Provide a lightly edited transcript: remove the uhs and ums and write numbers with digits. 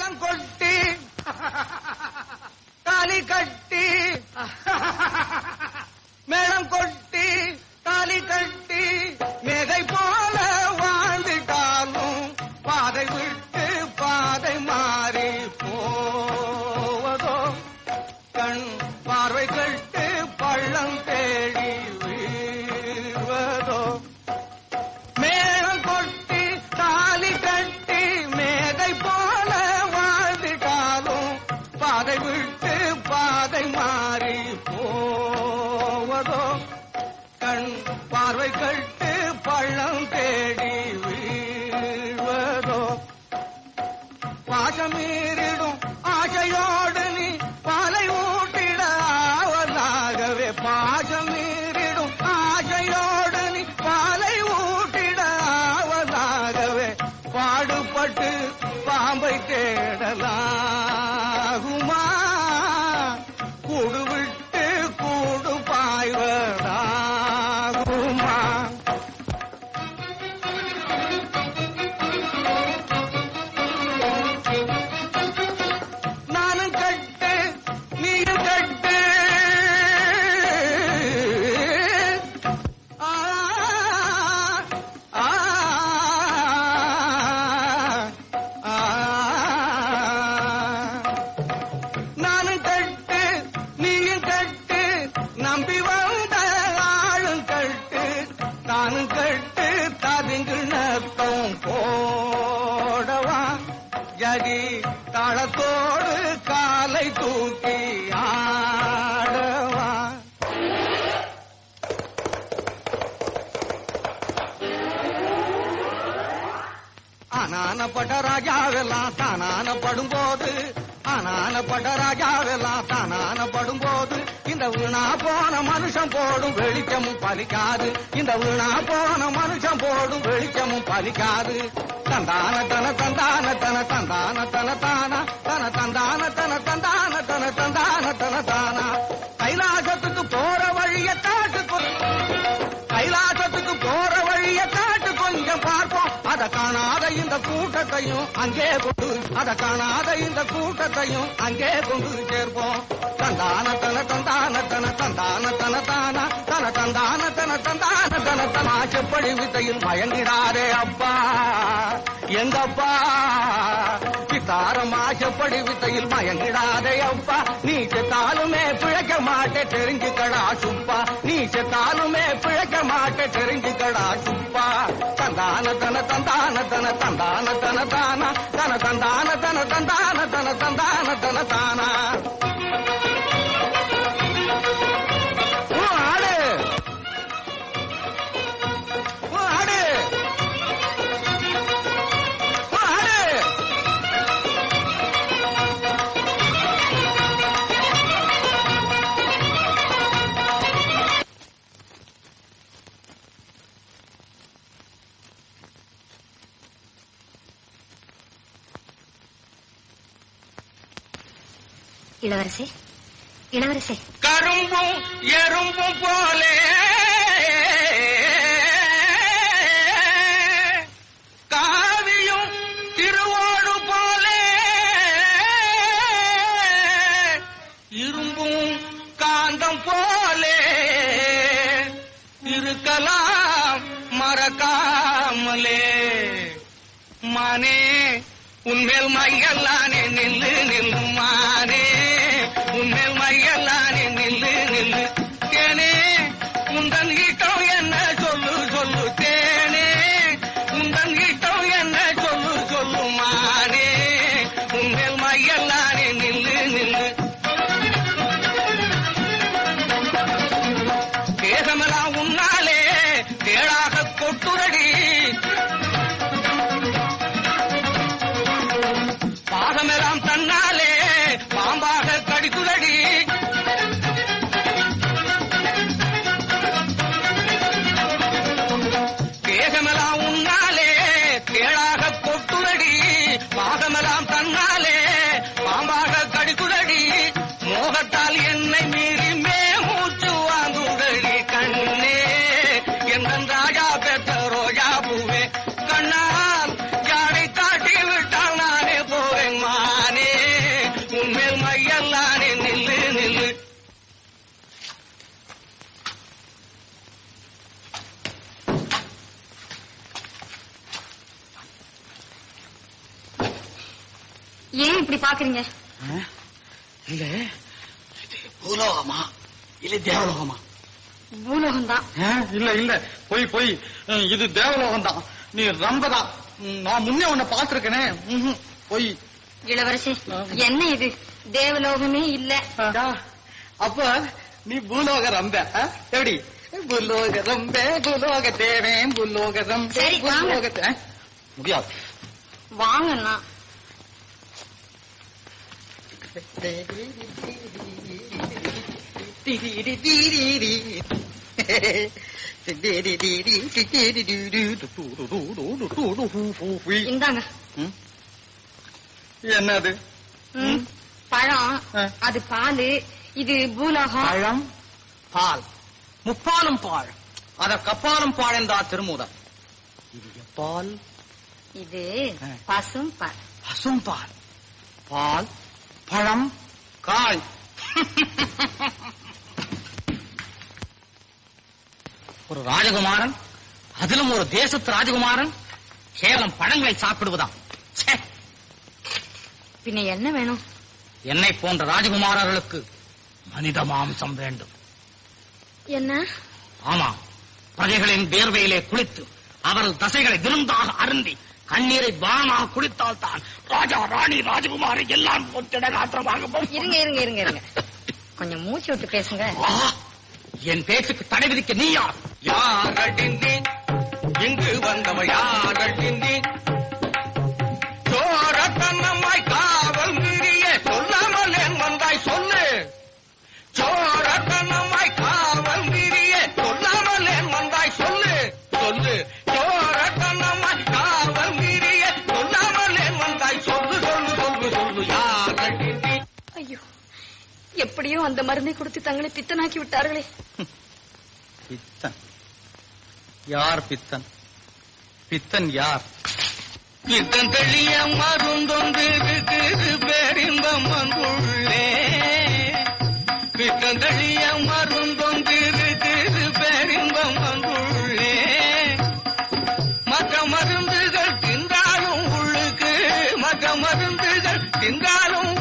மேளம் கொட்டி தாலி கட்டி மேளம் கொட்டி தாலி கட்டி மேகை போல வாழ்ந்துட்டாலும் பாதை விட்டு பாதை மாறி போவதோ கண் பார்வை கட்டு பள்ளம் தேடி வீழ்வதோ மேளம் கொட்டி தாலி கட்டி மேகை போல வாழ்ந்துட்டாலும் பாதை விட்டு பாதை மாறி போவதோ கண் பார்வை கட்டு பள்ளம் தேடி வீழ்வதோ பாசமீறிடும் ஆசையோடு நீ பாலை ஊட்டிட ஆவலாகவே பாசமீறிடும் ஆசையோடு நீ பாலை ஊட்டிட ஆவலாகவே பாடுபட்டு பாம்பை தேடலாகுமா கூடு விட்டு கூடு பாய்வதாகுமா நானும் கட்டு நீயும் கட்டு நானும் கட்டு நீயும் கட்டு நம்பி வந்த ஆளும் கட்டு தானும் கட்டு ததுங்கு நத்தம் போடவா ஜடி தாளத்தோடு காலை தூக்கி ஆடவா ஆனானப்பட்ட ராஜாவெல்லாம் தானானப்படும் போது ஆனானப்பட்ட ராஜாவெல்லாம் தானானப்படும் போது இந்த வீணா போன மனுஷன் போடும் வெளிச்சமும் பலிக்காது இந்த வீணா போன மனுஷன் போடும் வெளிச்சமும் பலிக்காது தந்தான தன தந்தான தன தந்தான தன தானா தன தந்தான தன தந்தான தன தந்தான தன தானா கைலாசத்துக்கு போற வழிய காட்டு கைலாசத்துக்கு போற வழிய காட்டு கொஞ்சம் பார்ப்போம் அத காணாத இந்த கூட்டத்தையும் அங்கே கொண்டு அத காணாத இந்த கூட்டத்தையும் அங்கே கொண்டு சேர்ப்போம் தந்தான தன தந்தான தன தந்தான தன தானா தன தந்தான தன தந்தான தன தனா செப்படி வித்தையில் மயங்கிடாதே அப்பா எங்கப்பா சித்தாரம் ஆசப்படி வித்தையில் மயங்கிடாதே அப்பா நீ செத்தாலுமே பிழைக்க மாட்டே தெரிஞ்சுக்கடா சுப்பா நீ செத்தாலுமே பிழைக்க மாட்டே தெரிஞ்சுக்கடா சுப்பா தந்தான தன தந்தான தன தந்தான தன தானா தன தந்தான தன தந்தான தன தந்தான தன தானா ஆடு ஆடு இளவரசே இளவரசே கரும்பும் எறும்பும் போலே காவியும் திருவோடு போலே இரும்பும் காந்தம் போலே இருக்கலாம் மறக்காமலே மானே உன்மேல் மையல்லானே நில்லு நில்லு மானே உன்மேல் மையல்லானே நில்லு நில்லு தேனே உந்தன் ஈட்டம் என்ன சொல்லு சொல்லு தேனே உந்தன் ஈட்டம் என்ன சொல்லு சொல்லு மானே உன்மேல் மையல்லானே நில்லு நில்லு தேசமெல்லாம் உன்னாலே தேடாக கொட்டுரடி பாகமெல்லாம் தன்னாலே பாம்பாக கடிக்குதடி தேகமெல்லாம் உன்னாலே தேடாக கொட்டுதடி பாகமெல்லாம் தன்னாலே பாம்பாக கடிக்குதடி மோகத்தால் என்னை மீறி மூச்சு வாங்குதடி கண்ணே என் ராஜா பெற்ற ரோஜா பூவே கண்ணால் யாரை காட்டி விட்டால் நானே போவேன் மா ஏன் இப்படி பாக்குறீங்க? இல்ல இது பூலோகமா இல்ல தேவலோகமா? பூலோகம் தான். இல்ல இல்ல போய் போய் இது தேவலோகம் தான். நீ ரம்பதான். நான் முன்னே உன்னை பாத்துருக்கனே. போய். இளவரசி என்ன இது? தேவலோகமே இல்ல. அப்ப நீ பூலோக ரம்ப எப்படி? பூலோக ரம்ப பூலோக தேவன் பூலோக ரம்ப பூலோக முடியாது. வாங்கண்ணா. இந்தாங்க. என்னது? பழம். அது பால். இது பூலோகம். பழம் பால் முப்பாலும் பால். அதற்கப்பாலும் பால் என்றா திருமூலம். இது எப்பால்? இது பசும் பால். பசும் பால். பால் பழம் காய். ஒரு ராஜகுமாரன், அதிலும் ஒரு தேசத்து ராஜகுமாரன் கேவலம் பழங்களை சாப்பிடுவதாம். பின்ன என்ன வேணும்? என்னை போன்ற ராஜகுமாரர்களுக்கு மனித மாம்சம் வேண்டும். என்ன? ஆமா, பிரஜைகளின் வேர்வையிலே குளித்து அவர்கள் தசைகளை விருந்தாக அருந்தி கண்ணீரை பானமாக குடித்தால் தான் ராஜா ராணி ராஜகுமாரி எல்லாம் ஒத்திட காத்திரமாக. இருங்க இருங்க இருங்க இருங்க, கொஞ்சம் மூச்சு விட்டு பேசுங்க. என் பேச்சுக்கு தடை விதிக்க நீ யார்? யாரடிந்தி இங்கு வந்தவள் யாரடிந்தி? சோர கண்ணம்மாய் காவல் மீறிய சொல்லாமல் என் வந்தாய் சொல்லு. சோர கண்ணம்மாய் காவல் மீறிய சொல்லாமல் என் வந்தாய் சொல்லு. சொல்லு. சோர கண்ணம்மாய் காவல் மீறிய சொல்லாமல் என் வந்தாய் சொல்லு. சொல்லு சொல்லு சொல்லு யாரடிந்தி? ஐயோ, எப்படியோ அந்த மருந்தை கொடுத்து தங்களை பித்தனாக்கி விட்டார்களே. பித்தன் யார்? பித்தன் பித்தன் யார்? பித்தன் தெளிய மருந்தொன்று பேரின்பம் வந்துள்ளே. பித்தன் தெளிய மருந்தொன்று பேரின்பம் வந்துள்ளே. மற்ற மருந்துகள் தின்றாலும் உள்ளுக்கு, மற்ற மருந்துகள் தின்றாலும்